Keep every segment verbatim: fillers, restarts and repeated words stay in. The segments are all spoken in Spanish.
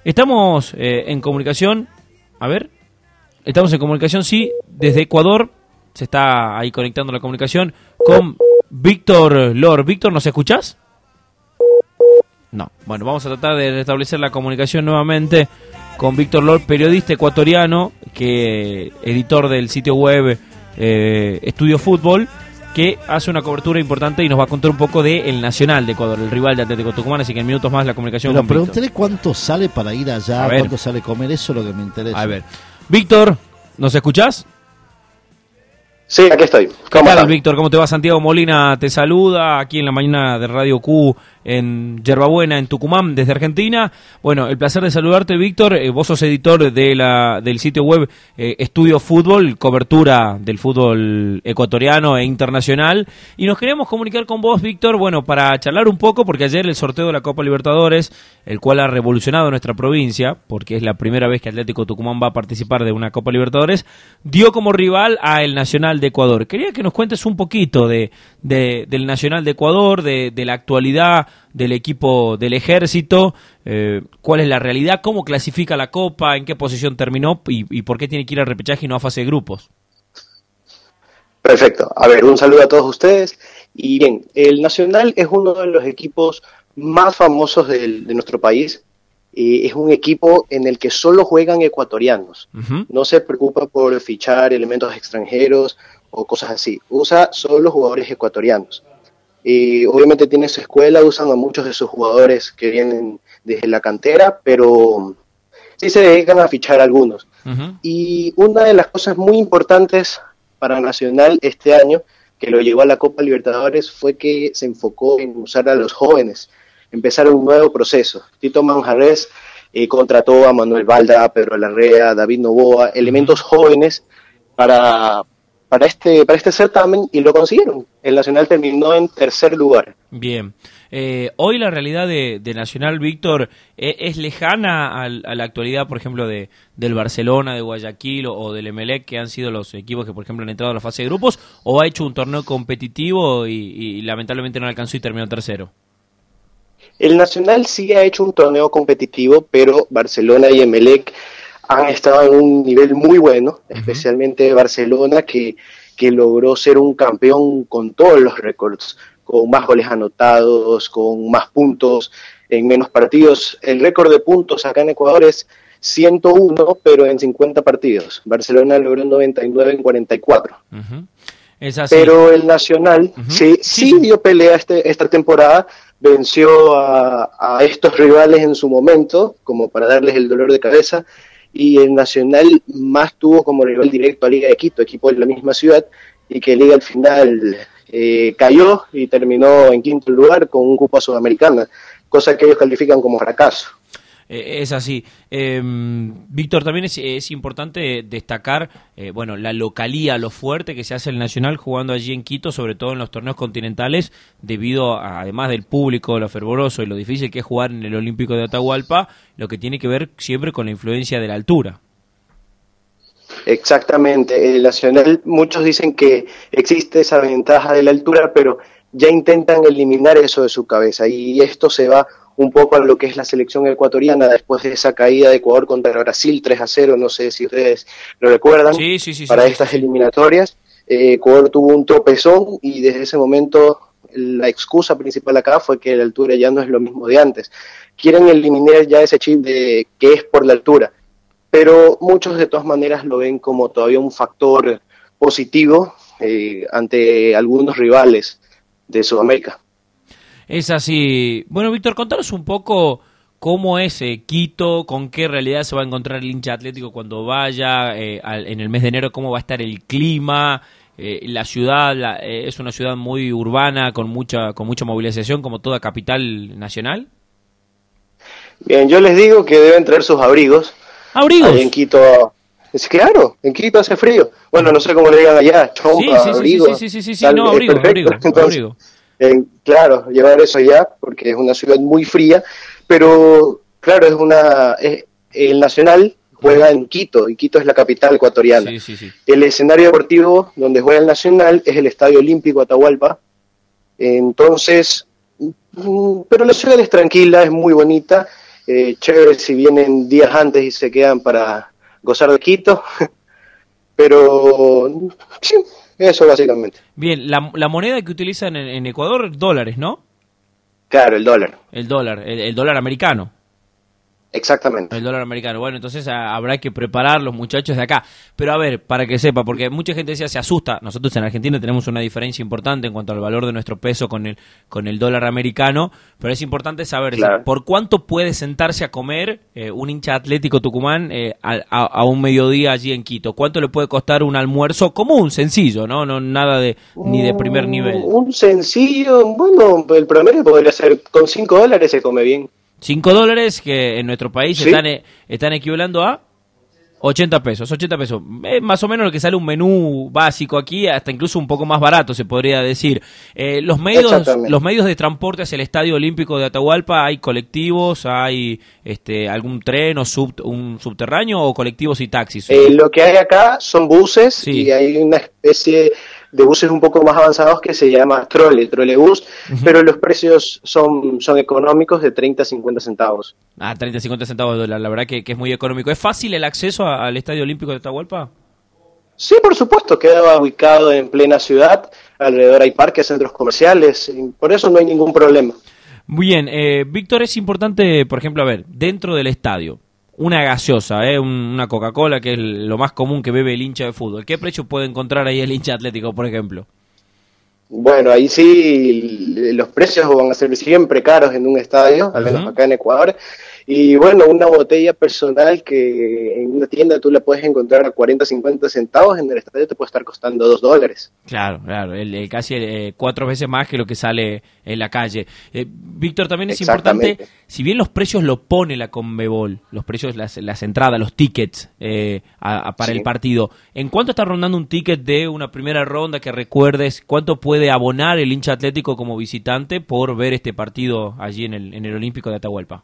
Estamos eh, en comunicación, a ver, estamos en comunicación, sí, desde Ecuador, se está ahí conectando la comunicación con Víctor Lor. Víctor, ¿nos escuchás? No, bueno, vamos a tratar de restablecer la comunicación nuevamente con Víctor Lor, periodista ecuatoriano, que editor del sitio web eh, Estudio Fútbol, que hace una cobertura importante y nos va a contar un poco de el Nacional de Ecuador, el rival de Atlético Tucumán, así que en minutos más la comunicación Pero con Víctor. pregúntale cuánto sale para ir allá, cuánto sale a comer, eso es lo que me interesa. A ver, Víctor, ¿nos escuchás? Sí, aquí estoy. ¿Qué tal, Víctor? ¿Cómo te va? Santiago Molina te saluda aquí en la mañana de Radio Q en Yerbabuena, en Tucumán, desde Argentina. Bueno, el placer de saludarte, Víctor. Eh, vos sos editor de la, del sitio web eh, Estudio Fútbol, cobertura del fútbol ecuatoriano e internacional. Y nos queríamos comunicar con vos, Víctor, bueno, para charlar un poco, porque ayer el sorteo de la Copa Libertadores, el cual ha revolucionado nuestra provincia, porque es la primera vez que Atlético Tucumán va a participar de una Copa Libertadores, dio como rival a el Nacional de Ecuador. Quería que nos cuentes un poquito de, de del Nacional de Ecuador, de, de la actualidad del equipo del Ejército, eh, cuál es la realidad, cómo clasifica la Copa, en qué posición terminó y, y por qué tiene que ir al repechaje y no a fase de grupos. Perfecto. A ver, un saludo a todos ustedes. Y bien, el Nacional es uno de los equipos más famosos del, de nuestro país. Eh, es un equipo en el que solo juegan ecuatorianos. Uh-huh. No se preocupa por fichar elementos extranjeros o cosas así. Usa solo jugadores ecuatorianos. Y obviamente tiene su escuela, usan a muchos de sus jugadores que vienen desde la cantera, pero sí se dedican a fichar a algunos. Uh-huh. Y una de las cosas muy importantes para Nacional este año, que lo llevó a la Copa Libertadores, fue que se enfocó en usar a los jóvenes, empezar un nuevo proceso. Tito Manjarrés eh, contrató a Manuel Balda, a Pedro Larrea, a David Novoa, elementos jóvenes para... para este para este certamen, y lo consiguieron. El Nacional terminó en tercer lugar. Bien. Eh, hoy la realidad de, de Nacional, Víctor, ¿es, es lejana a, a la actualidad, por ejemplo, de del Barcelona, de Guayaquil o, o del Emelec, que han sido los equipos que, por ejemplo, han entrado a la fase de grupos, o ha hecho un torneo competitivo y, y lamentablemente no alcanzó y terminó tercero? El Nacional sí ha hecho un torneo competitivo, pero Barcelona y Emelec han estado en un nivel muy bueno, uh-huh. especialmente Barcelona, que, que logró ser un campeón con todos los récords, con más goles anotados, con más puntos en menos partidos. El récord de puntos acá en Ecuador es ciento uno, pero en cincuenta partidos. Barcelona logró noventa y nueve en cuarenta y cuatro. Uh-huh. Es así. Pero el Nacional uh-huh. sí, sí, sí dio pelea este, esta temporada, venció a, a estos rivales en su momento, como para darles el dolor de cabeza, y el Nacional más tuvo como rival directo a Liga de Quito, equipo de la misma ciudad, y que Liga al final eh, cayó y terminó en quinto lugar con un cupo a Sudamericana, cosa que ellos califican como fracaso. Eh, es así. Eh, Víctor, también es, es importante destacar eh, bueno, la localía, lo fuerte que se hace el Nacional jugando allí en Quito, sobre todo en los torneos continentales, debido a, además del público, lo fervoroso y lo difícil que es jugar en el Olímpico de Atahualpa, lo que tiene que ver siempre con la influencia de la altura. Exactamente. El Nacional, muchos dicen que existe esa ventaja de la altura, pero ya intentan eliminar eso de su cabeza, y esto se va un poco a lo que es la selección ecuatoriana después de esa caída de Ecuador contra Brasil tres a cero, no sé si ustedes lo recuerdan, sí, sí, sí, para sí, estas sí. eliminatorias. eh, Ecuador tuvo un tropezón y desde ese momento la excusa principal acá fue que la altura ya no es lo mismo de antes. Quieren eliminar ya ese chip de que es por la altura, pero muchos de todas maneras lo ven como todavía un factor positivo eh, ante algunos rivales de Sudamérica. Es así. Bueno, Víctor, contanos un poco cómo es eh, Quito, con qué realidad se va a encontrar el hincha atlético cuando vaya, eh, al, en el mes de enero, cómo va a estar el clima, eh, la ciudad, la, eh, es una ciudad muy urbana, con mucha con mucha movilización, como toda capital nacional. Bien, yo les digo que deben traer sus abrigos. ¿Abrigos? Ahí en Quito, es claro, en Quito hace frío. Bueno, no sé cómo le digan allá, chompa, sí, sí, abrigo. Sí, sí, sí, sí, sí, sí, no, abrigo, abrigo, Entonces, abrigo. Eh, claro, llevar eso allá, porque es una ciudad muy fría, pero claro, es una es, el Nacional juega en Quito, y Quito es la capital ecuatoriana. Sí, sí, sí. El escenario deportivo donde juega el Nacional es el Estadio Olímpico Atahualpa, entonces, pero la ciudad es tranquila, es muy bonita, eh, chévere si vienen días antes y se quedan para gozar de Quito, pero sí, eso básicamente. Bien, la, la moneda que utilizan en, en Ecuador, dólares, ¿no? Claro, el dólar. El dólar, el, el dólar americano. Exactamente. El dólar americano. Bueno, entonces a, habrá que preparar los muchachos de acá. Pero a ver, para que sepa, porque mucha gente decía se asusta. Nosotros en Argentina tenemos una diferencia importante en cuanto al valor de nuestro peso con el con el dólar americano, pero es importante saber claro. si, por cuánto puede sentarse a comer eh, un hincha Atlético Tucumán eh, a, a, a un mediodía allí en Quito. ¿Cuánto le puede costar un almuerzo común, sencillo, no, no nada de ni de primer nivel? Un sencillo, bueno, el promedio podría ser con cinco dólares se come bien. Cinco dólares que en nuestro país ¿Sí? están, están equivalendo a ochenta pesos. ochenta pesos. Es más o menos lo que sale un menú básico aquí, hasta incluso un poco más barato, se podría decir. Eh, los medios los medios de transporte hacia el Estadio Olímpico de Atahualpa, ¿hay colectivos, hay este algún tren o sub, un subterráneo o colectivos y taxis? Eh, lo que hay acá son buses sí. y hay una especie de buses un poco más avanzados que se llama trole, trolebús, uh-huh. pero los precios son, son económicos de treinta a cincuenta centavos. Ah, treinta a cincuenta centavos de dólar, la verdad que, que es muy económico. ¿Es fácil el acceso a, al Estadio Olímpico de Atahualpa? Sí, por supuesto, queda ubicado en plena ciudad, alrededor hay parques, centros comerciales, y por eso no hay ningún problema. Muy bien, eh, Víctor, es importante, por ejemplo, a ver, dentro del estadio, una gaseosa, ¿eh? una Coca-Cola, que es lo más común que bebe el hincha de fútbol. ¿Qué precio puede encontrar ahí el hincha atlético, por ejemplo? Bueno, ahí sí los precios van a ser siempre caros en un estadio, al menos uh-huh. acá en Ecuador. Y bueno, una botella personal que en una tienda tú la puedes encontrar a cuarenta, cincuenta centavos, en el estadio te puede estar costando dos dólares. Claro, claro, el, el casi eh, cuatro veces más que lo que sale en la calle. Eh, Víctor, también es importante, si bien los precios lo pone la Conmebol, los precios, las, las entradas, los tickets eh, a, a, para sí. el partido, ¿en cuánto está rondando un ticket de una primera ronda que recuerdes? ¿Cuánto puede abonar el hincha atlético como visitante por ver este partido allí en el, en el Olímpico de Atahualpa?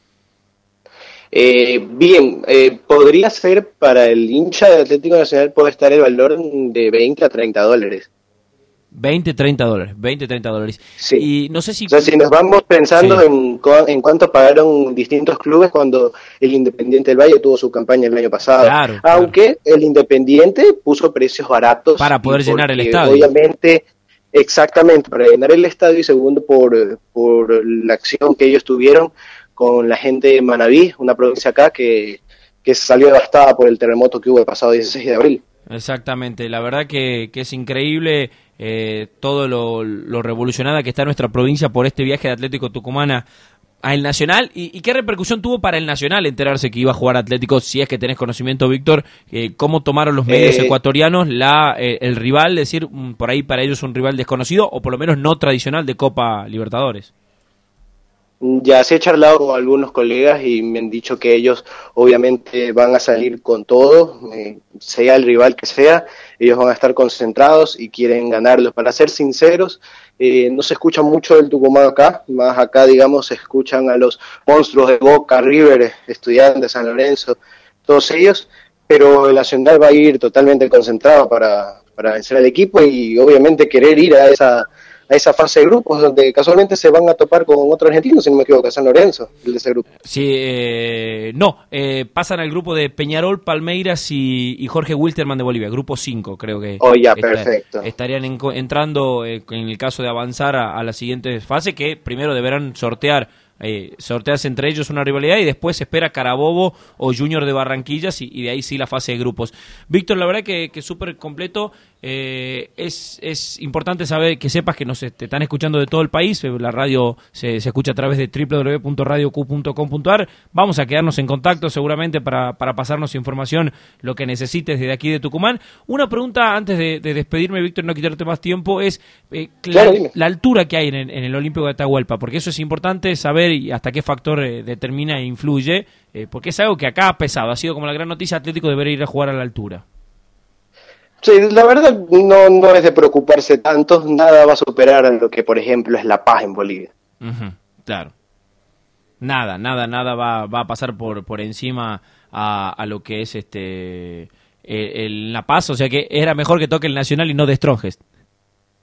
Eh, bien, eh, podría ser para el hincha de Atlético Nacional puede estar el valor de veinte a treinta dólares. veinte, treinta dólares, veinte, treinta dólares. Sí. Y no sé si... O sea, si nos vamos pensando sí. en, en cuánto pagaron distintos clubes cuando el Independiente del Valle tuvo su campaña el año pasado. Claro, Aunque claro. el Independiente puso precios baratos. Para poder llenar el estadio. Obviamente, exactamente, para llenar el estadio y segundo por, por la acción que ellos tuvieron con la gente de Manabí, una provincia acá que, que salió devastada por el terremoto que hubo el pasado dieciséis de abril. Exactamente, la verdad que, que es increíble eh, todo lo, lo revolucionada que está nuestra provincia por este viaje de Atlético Tucumán a, a el Nacional. ¿Y, ¿Y qué repercusión tuvo para el Nacional enterarse que iba a jugar Atlético? Si es que tenés conocimiento, Víctor, eh, ¿cómo tomaron los medios eh, ecuatorianos la eh, el rival, es decir, por ahí para ellos un rival desconocido o por lo menos no tradicional de Copa Libertadores? Ya se he charlado con algunos colegas y me han dicho que ellos obviamente van a salir con todo, eh, sea el rival que sea, ellos van a estar concentrados y quieren ganarlos. Para ser sinceros, eh, no se escucha mucho del Tucumán acá, más acá digamos se escuchan a los monstruos de Boca, River, Estudiantes, San Lorenzo, todos ellos, pero el Nacional va a ir totalmente concentrado para, para vencer al equipo y obviamente querer ir a esa... a esa fase de grupos, donde casualmente se van a topar con otro argentino, si no me equivoco, San Lorenzo, el de ese grupo. Sí, eh, no, eh, pasan al grupo de Peñarol, Palmeiras y, y Jorge Wilstermann de Bolivia, grupo cinco creo que. Oh, ya, está, perfecto. Estarían en, entrando, eh, en el caso de avanzar a, a la siguiente fase, que primero deberán sortear Eh, sortearse entre ellos una rivalidad y después se espera Carabobo o Junior de Barranquillas y, y de ahí sí la fase de grupos. Víctor, la verdad que, que súper completo. Eh, es, es importante saber que sepas que nos te están escuchando de todo el país. La radio se, se escucha a través de doble u doble u doble u punto radio q punto com punto a r. Vamos a quedarnos en contacto seguramente para, para pasarnos información, lo que necesites desde aquí de Tucumán. Una pregunta antes de, de despedirme, Víctor, no quitarte más tiempo, es eh, claro, la, la altura que hay en el, en el Olímpico de Atahualpa, porque eso es importante saber y hasta qué factor eh, determina e influye, eh, porque es algo que acá ha pesado, ha sido como la gran noticia. Atlético debería ir a jugar a la altura. Sí, la verdad no, no es de preocuparse tanto, nada va a superar a lo que por ejemplo es La Paz en Bolivia. Uh-huh, claro, nada, nada, nada va, va a pasar por, por encima a, a lo que es este el, el La Paz, o sea que era mejor que toque el Nacional y no de Strongest.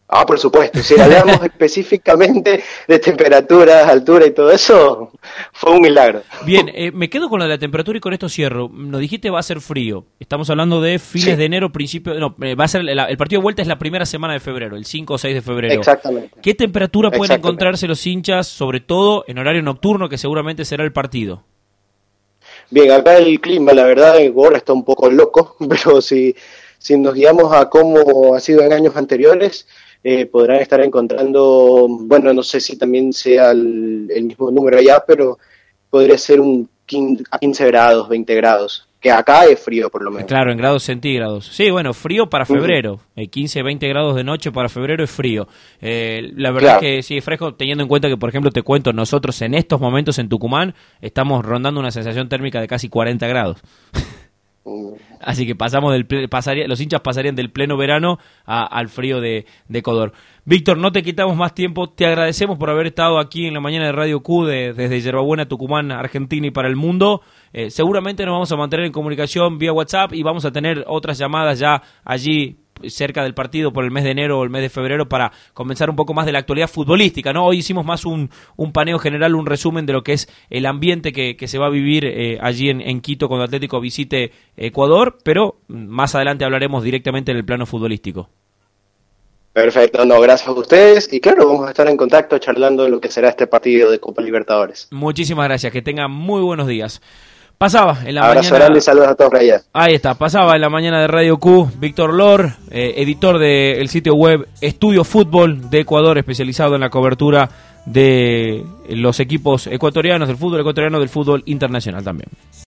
Ah, por supuesto, si hablamos específicamente de temperaturas, altura y todo eso, fue un milagro. Bien, eh, me quedo con lo de la temperatura y con esto cierro. Nos dijiste va a ser frío. Estamos hablando de fines sí. de enero, principio... No, eh, va a ser la, el partido de vuelta es la primera semana de febrero, el cinco o seis de febrero. Exactamente. ¿Qué temperatura pueden encontrarse los hinchas, sobre todo en horario nocturno, que seguramente será el partido? Bien, acá el clima, la verdad, en Ecuador está un poco loco, pero si, si nos guiamos a cómo ha sido en años anteriores... Eh, podrán estar encontrando, bueno, no sé si también sea el, el mismo número allá, pero podría ser un quince, a quince grados, veinte grados, que acá es frío por lo menos. Claro, en grados centígrados. Sí, bueno, frío para febrero, uh-huh. eh, quince, veinte grados de noche para febrero es frío. Eh, la verdad claro. es que sí, es fresco, teniendo en cuenta que, por ejemplo, te cuento, nosotros en estos momentos en Tucumán estamos rondando una sensación térmica de casi cuarenta grados. Así que pasamos del pasaría, los hinchas pasarían del pleno verano a, al frío de, de Ecuador. Víctor, no te quitamos más tiempo, te agradecemos por haber estado aquí en la mañana de Radio Q de, desde Yerbabuena, Tucumán, Argentina y para el mundo. Eh, seguramente nos vamos a mantener en comunicación vía WhatsApp y vamos a tener otras llamadas ya allí cerca del partido por el mes de enero o el mes de febrero para comenzar un poco más de la actualidad futbolística, ¿no? Hoy hicimos más un, un paneo general, un resumen de lo que es el ambiente que, que se va a vivir eh, allí en, en Quito cuando Atlético visite Ecuador, pero más adelante hablaremos directamente en el plano futbolístico. Perfecto, no, gracias a ustedes y claro, vamos a estar en contacto charlando de lo que será este partido de Copa Libertadores. Muchísimas gracias, que tengan muy buenos días. Pasaba en la Abrazo mañana. Grande y saludos a todos por allá. Ahí está, pasaba en la mañana de Radio Q, Víctor Lor, eh, editor del sitio web Estudio Fútbol de Ecuador, especializado en la cobertura de los equipos ecuatorianos, del fútbol ecuatoriano, del fútbol internacional también.